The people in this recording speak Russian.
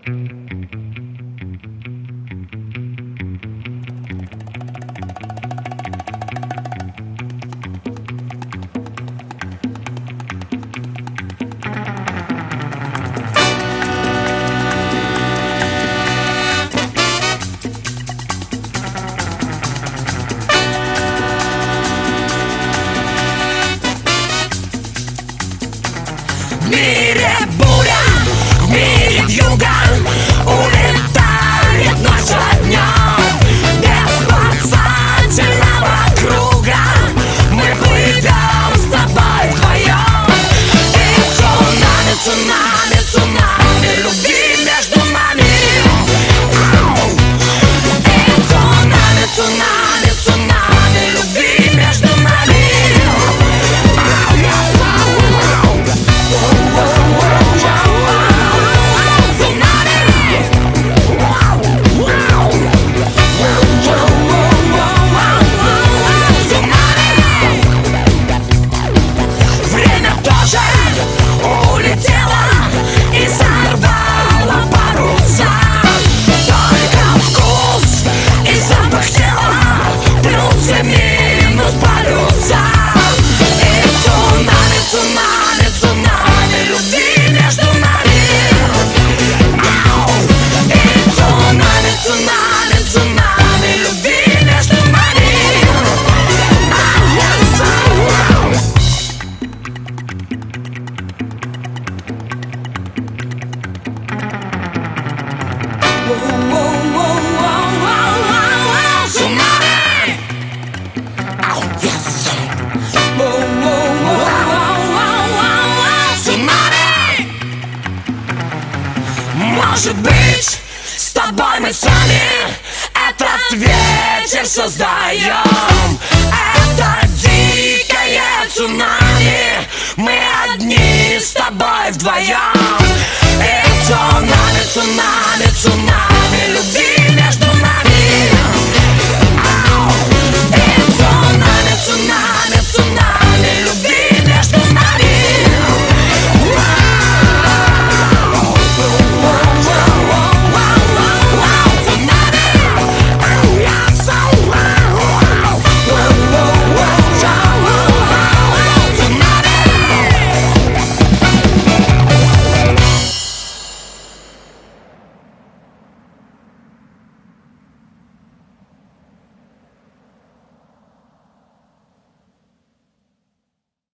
В мире буря, в мире вьюга, улетает ночь за днем. Без спасательного круга мы плывем с тобой вдвоем. И цунами, цунами, цунами любви между нами. И цунами, цунами, цунами любви между нами. Может быть, с тобой мы сами этот вечер создаем. Это дикое цунами, мы одни с тобой вдвоем. И цунами, цунами.